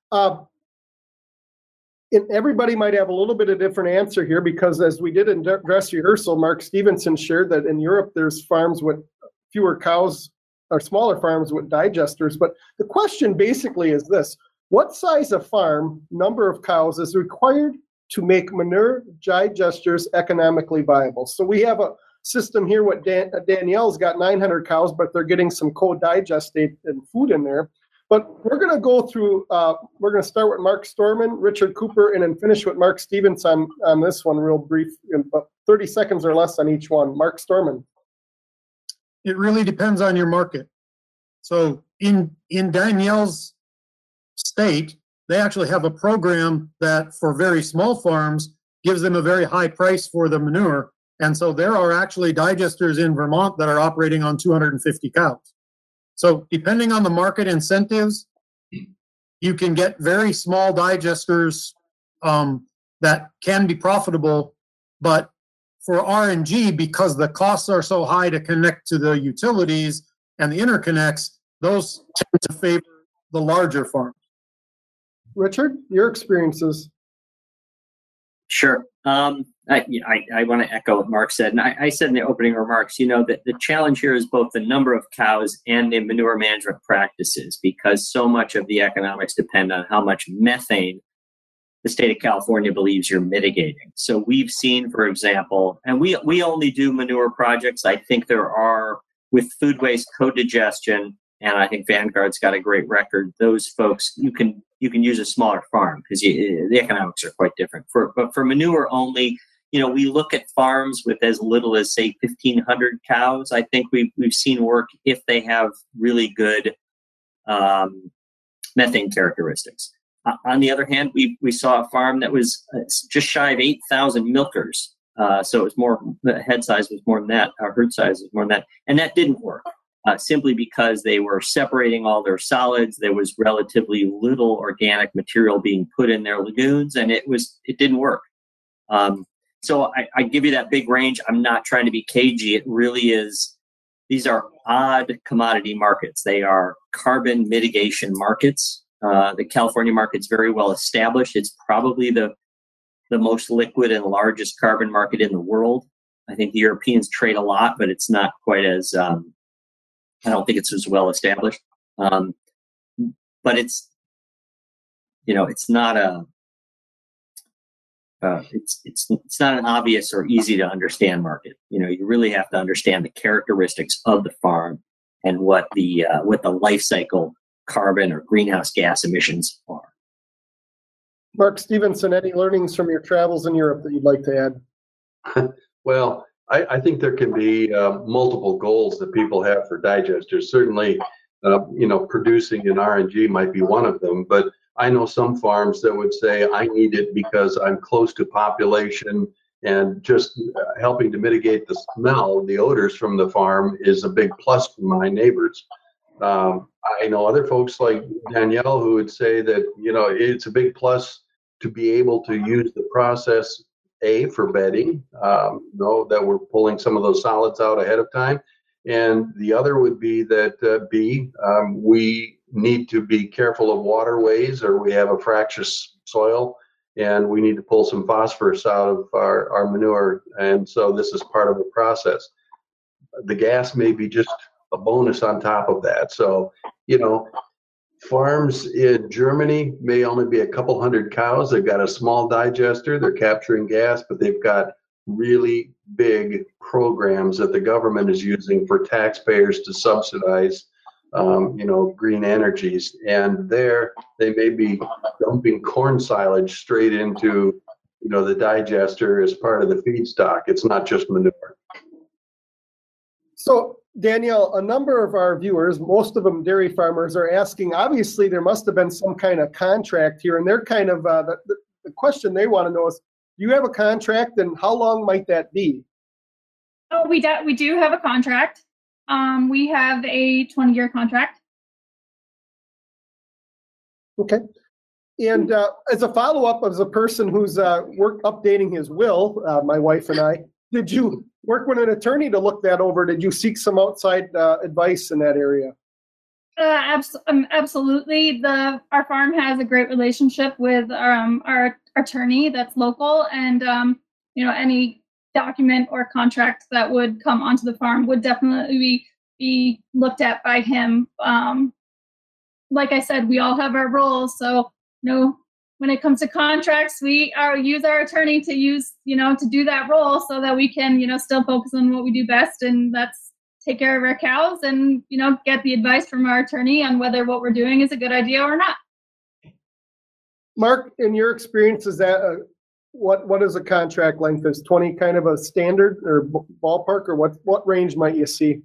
And everybody might have a little bit of different answer here because as we did in dress rehearsal, Mark Stevenson shared that in Europe there's farms with fewer cows or smaller farms with digesters. But the question basically is this: what size of farm, number of cows is required to make manure digesters economically viable? So we have a system here. What Danielle's got 900 cows, but they're getting some co-digestate and food in there. But we're going to go through, we're going to start with Mark Storman, Richard Cooper, and then finish with Mark Stevens on this one real brief, about 30 seconds or less on each one. Mark Storman. It really depends on your market. So in Danielle's state, they actually have a program that for very small farms gives them a very high price for the manure. And so there are actually digesters in Vermont that are operating on 250 cows. So depending on the market incentives, you can get very small digesters that can be profitable. But for RNG, because the costs are so high to connect to the utilities and the interconnects, those tend to favor the larger farms. Richard, your experiences. Sure. I want to echo what Mark said. And I said in the opening remarks, that the challenge here is both the number of cows and the manure management practices, because so much of the economics depend on how much methane the state of California believes you're mitigating. So we've seen, for example, and we only do manure projects. I think there are, with food waste co-digestion, and I think Vanguard's got a great record. Those folks, you can use a smaller farm because the economics are quite different. But for manure only, we look at farms with as little as, say, 1,500 cows. I think we've seen work if they have really good methane characteristics. On the other hand, we saw a farm that was just shy of 8,000 milkers. So it was more, the head size was more than that, our herd size was more than that. And that didn't work. Simply because they were separating all their solids. There was relatively little organic material being put in their lagoons, and it didn't work. So I give you that big range. I'm not trying to be cagey. It really is. These are odd commodity markets. They are carbon mitigation markets. The California market's very well established. It's probably the most liquid and largest carbon market in the world. I think the Europeans trade a lot, but it's not quite as I don't think it's as well established, but it's not it's not an obvious or easy to understand market. You really have to understand the characteristics of the farm and what the life cycle carbon or greenhouse gas emissions are. Mark Stevenson, any learnings from your travels in Europe that you'd like to add? Well, I think there can be multiple goals that people have for digesters. Certainly, producing an RNG might be one of them, but I know some farms that would say, I need it because I'm close to population, and just helping to mitigate the smell, the odors from the farm is a big plus for my neighbors. I know other folks like Danielle who would say that, it's a big plus to be able to use the process for bedding, that we're pulling some of those solids out ahead of time. And the other would be that we need to be careful of waterways, or we have a fractious soil, and we need to pull some phosphorus out of our manure. And so this is part of the process. The gas may be just a bonus on top of that. So, farms in Germany may only be a couple hundred cows. They've got a small digester. They're capturing gas, but they've got really big programs that the government is using for taxpayers to subsidize, green energies. And there, they may be dumping corn silage straight into, the digester as part of the feedstock. It's not just manure. So, Danielle, a number of our viewers, most of them dairy farmers, are asking, obviously there must have been some kind of contract here, and they're kind of, the question they want to know is, do you have a contract, and how long might that be? Oh, we do have a contract. We have a 20-year contract. Okay. And as a follow-up, as a person who's updating his will, my wife and I, did you work with an attorney to look that over? Did you seek some outside advice in that area? Absolutely. Our farm has a great relationship with our attorney that's local, and any document or contract that would come onto the farm would definitely be looked at by him. Like I said, we all have our roles, so when it comes to contracts, we use our attorney to to do that role so that we can, still focus on what we do best, and that's take care of our cows and, get the advice from our attorney on whether what we're doing is a good idea or not. Mark, in your experience, is that what is a contract length? Is 20 kind of a standard or ballpark, or what range might you see?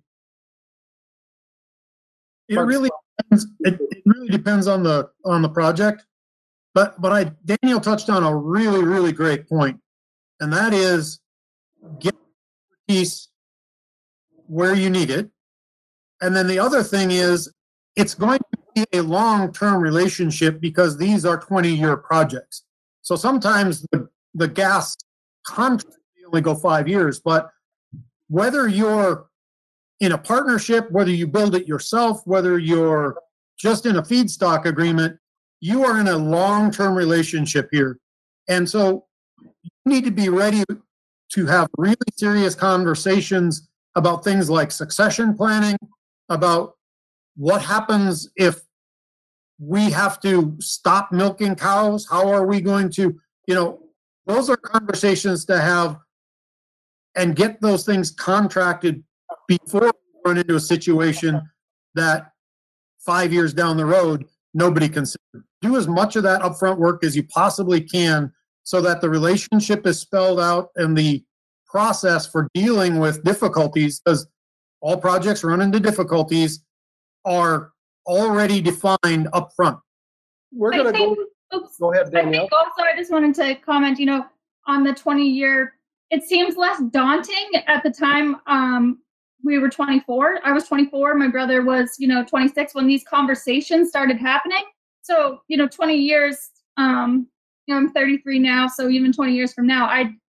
It really depends on the project. But Daniel touched on a really, really great point, and that is get expertise where you need it. And then the other thing is it's going to be a long-term relationship because these are 20-year projects. So sometimes the gas contract may only go 5 years, but whether you're in a partnership, whether you build it yourself, whether you're just in a feedstock agreement, you are in a long-term relationship here. And so you need to be ready to have really serious conversations about things like succession planning, about what happens if we have to stop milking cows. How are we going to, those are conversations to have and get those things contracted before we run into a situation that 5 years down the road, nobody considered. Do as much of that upfront work as you possibly can so that the relationship is spelled out and the process for dealing with difficulties, because all projects run into difficulties, are already defined upfront. We're going to go ahead, Danielle. I think also I just wanted to comment, on the 20-year, it seems less daunting at the time. We were 24. I was 24. My brother was, 26 when these conversations started happening. So, 20 years, I'm 33 now. So even 20 years from now,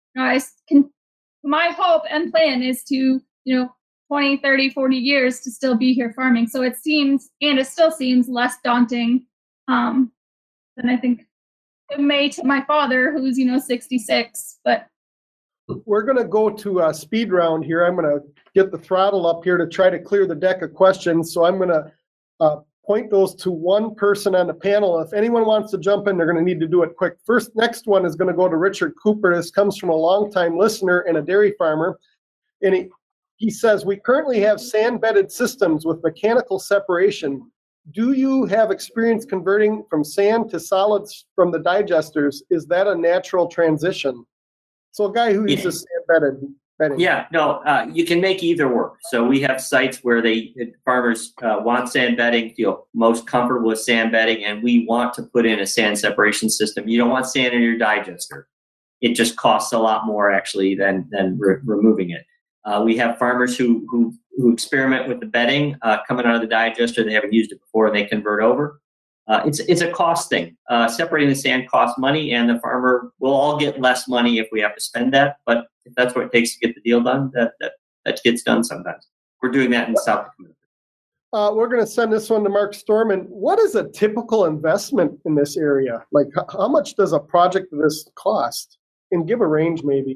my hope and plan is to, 20, 30, 40 years to still be here farming. So it still seems less daunting than I think it may to my father, who's, 66. But we're going to go to a speed round here. I'm going to get the throttle up here to try to clear the deck of questions. So I'm going to point those to one person on the panel. If anyone wants to jump in, they're going to need to do it quick. Next one is going to go to Richard Cooper. This comes from a longtime listener and a dairy farmer. And he says, we currently have sand-bedded systems with mechanical separation. Do you have experience converting from sand to solids from the digesters? Is that a natural transition? So a guy who uses sand-bedded bedding. Yeah, no, you can make either work. So we have sites where farmers want sand bedding, feel most comfortable with sand bedding, and we want to put in a sand separation system. You don't want sand in your digester. It just costs a lot more actually than removing it. We have farmers who experiment with the bedding coming out of the digester. They haven't used it before, and they convert over. It's a cost thing. Separating the sand costs money, and the farmer will all get less money if we have to spend that. But if that's what it takes to get the deal done, that gets done sometimes. We're doing that in South Dakota. We're going to send this one to Mark Storman. What is a typical investment in this area? Like, how much does a project of this cost? And give a range, maybe.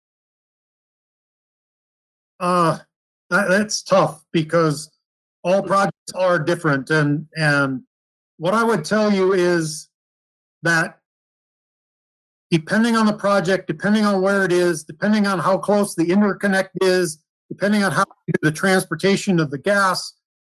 That's tough because all projects are different, and what I would tell you is that depending on the project, depending on where it is, depending on how close the interconnect is, depending on how you do the transportation of the gas,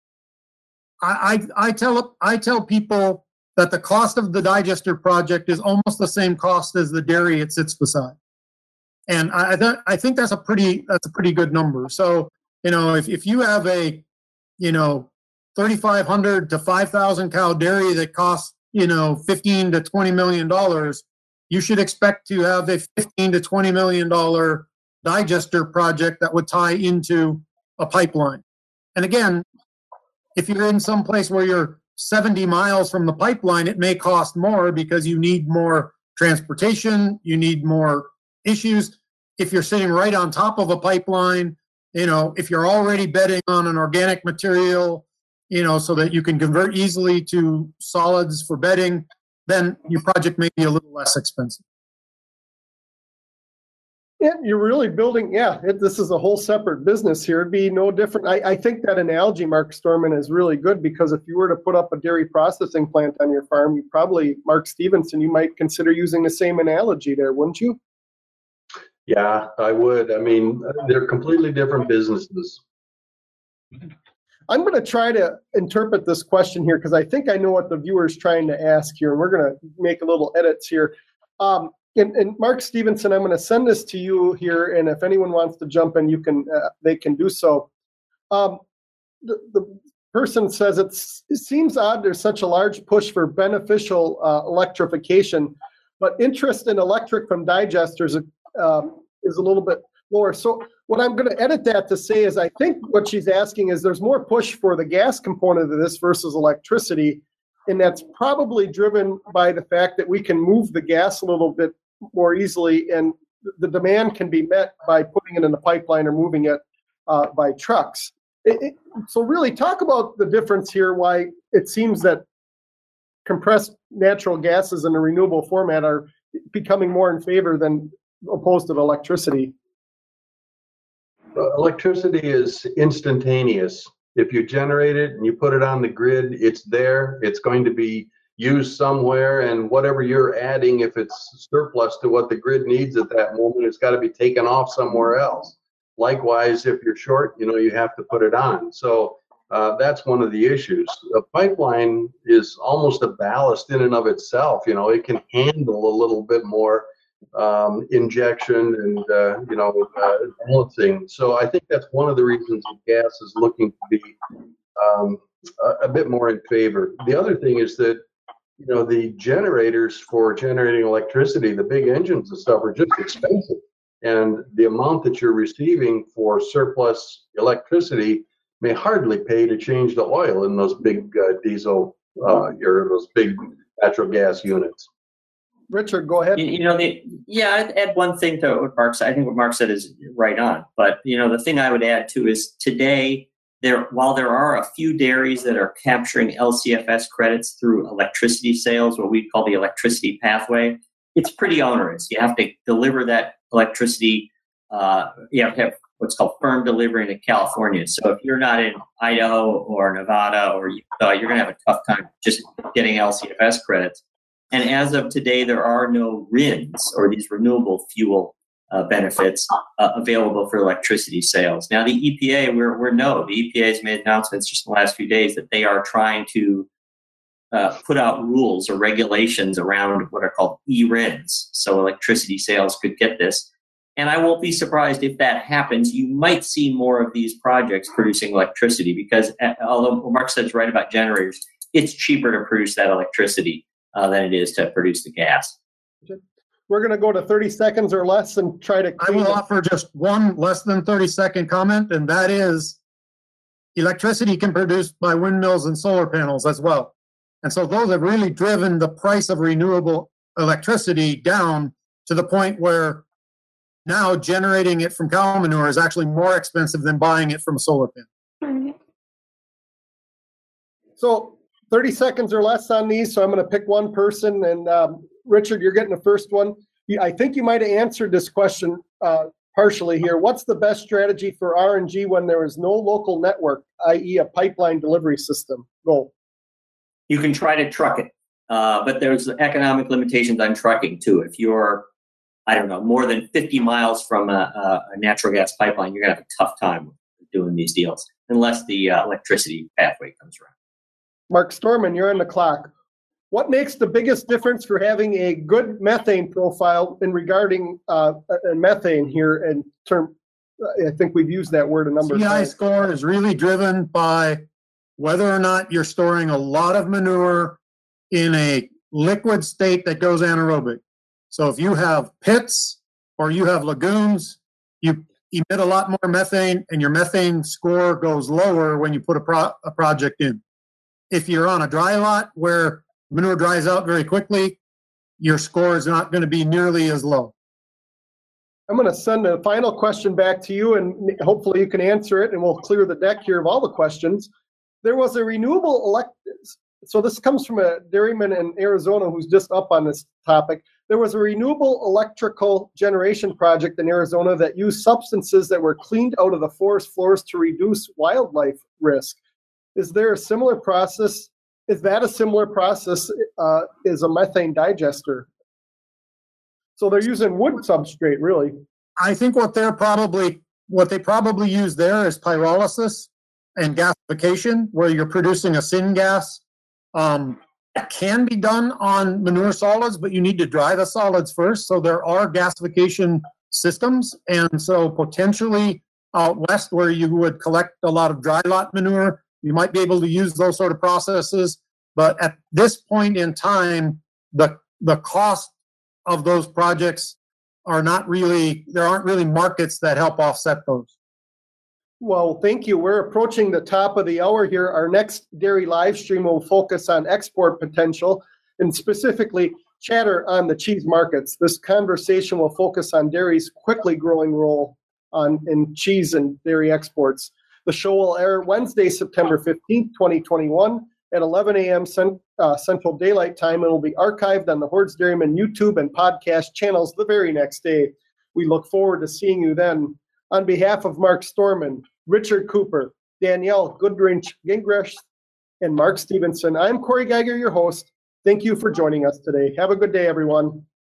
I tell people that the cost of the digester project is almost the same cost as the dairy it sits beside. And I think that's a pretty good number. So, if you have a, 3,500 to 5,000 cow dairy that costs, $15 to $20 million, you should expect to have a $15 to $20 million digester project that would tie into a pipeline. And again, if you're in some place where you're 70 miles from the pipeline, it may cost more because you need more transportation, you need more issues. If you're sitting right on top of a pipeline, if you're already bedding on an organic material, so that you can convert easily to solids for bedding, then your project may be a little less expensive. Yeah, you're really building, this is a whole separate business here. It'd be no different. I think that analogy, Mark Storman, is really good because if you were to put up a dairy processing plant on your farm, you probably, Mark Stevenson, you might consider using the same analogy there, wouldn't you? Yeah, I would. I mean, they're completely different businesses. I'm going to try to interpret this question here because I think I know what the viewer's trying to ask here, and we're going to make a little edits here. And Mark Stevenson, I'm going to send this to you here, and if anyone wants to jump in, they can do so. The person says it seems odd there's such a large push for beneficial electrification, but interest in electric from digesters is a little bit lower. So what I'm going to edit that to say is I think what she's asking is there's more push for the gas component of this versus electricity, and that's probably driven by the fact that we can move the gas a little bit more easily, and the demand can be met by putting it in the pipeline or moving it by trucks. So really talk about the difference here, why it seems that compressed natural gases in a renewable format are becoming more in favor than opposed to electricity. Electricity is instantaneous. If you generate it and you put it on the grid, it's there. It's going to be used somewhere, and whatever you're adding, if it's surplus to what the grid needs at that moment, it's got to be taken off somewhere else. Likewise, if you're short, you have to put it on. So that's one of the issues. A pipeline is almost a ballast in and of itself. It can handle a little bit more injection and balancing. So I think that's one of the reasons that gas is looking to be a bit more in favor. The other thing is that the generators for generating electricity, the big engines and stuff, are just expensive, and the amount that you're receiving for surplus electricity may hardly pay to change the oil in those big diesel or those big natural gas units. Richard, go ahead. I'd add one thing to what Mark said. I think what Mark said is right on. But, the thing I would add too is today, while there are a few dairies that are capturing LCFS credits through electricity sales, what we call the electricity pathway, it's pretty onerous. You have to deliver that electricity. You have to have what's called firm delivery into California. So if you're not in Idaho or Nevada or Utah, you're going to have a tough time just getting LCFS credits. And as of today, there are no RINs, or these renewable fuel benefits, available for electricity sales. Now, the EPA, the EPA has made announcements just in the last few days that they are trying to put out rules or regulations around what are called eRINs. So electricity sales could get this. And I won't be surprised if that happens. You might see more of these projects producing electricity because, although Mark says right about generators, it's cheaper to produce that electricity than it is to produce the gas. We're going to go to 30 seconds or less and try to... I will offer just one less than 30-second comment, and that is electricity can be produced by windmills and solar panels as well. And so those have really driven the price of renewable electricity down to the point where now generating it from cow manure is actually more expensive than buying it from a solar panel. So 30 seconds or less on these, so I'm going to pick one person. And Richard, you're getting the first one. I think you might have answered this question partially here. What's the best strategy for RNG when there is no local network, i.e. a pipeline delivery system? Go. You can try to truck it, but there's economic limitations on trucking too. If you're, more than 50 miles from a natural gas pipeline, you're going to have a tough time doing these deals unless the electricity pathway comes around. Mark Storman, you're on the clock. What makes the biggest difference for having a good methane profile in regarding methane here in term? I think we've used that word a number of times. CI score is really driven by whether or not you're storing a lot of manure in a liquid state that goes anaerobic. So if you have pits or you have lagoons, you emit a lot more methane, and your methane score goes lower when you put a project in. If you're on a dry lot where manure dries out very quickly, your score is not going to be nearly as low. I'm going to send a final question back to you, and hopefully you can answer it, and we'll clear the deck here of all the questions. There was a renewable so this comes from a dairyman in Arizona who's just up on this topic. There was a renewable electrical generation project in Arizona that used substances that were cleaned out of the forest floors to reduce wildlife risk. Is there a similar process? Is that a similar process as a methane digester? So they're using wood substrate, really. I think what they probably use there is pyrolysis and gasification, where you're producing a syngas. It can be done on manure solids, but you need to dry the solids first. So there are gasification systems. And so potentially out west, where you would collect a lot of dry lot manure, you might be able to use those sort of processes. But at this point in time, the cost of those projects there aren't really markets that help offset those. Well, thank you. We're approaching the top of the hour here. Our next dairy live stream will focus on export potential and specifically chatter on the cheese markets. This conversation will focus on dairy's quickly growing role in cheese and dairy exports. The show will air Wednesday, September 15th, 2021 at 11 a.m. Central Daylight Time and will be archived on the Hordes Dairyman YouTube and podcast channels the very next day. We look forward to seeing you then. On behalf of Mark Storman, Richard Cooper, Danielle Goodrich-Gingrich, and Mark Stevenson, I'm Corey Geiger, your host. Thank you for joining us today. Have a good day, everyone.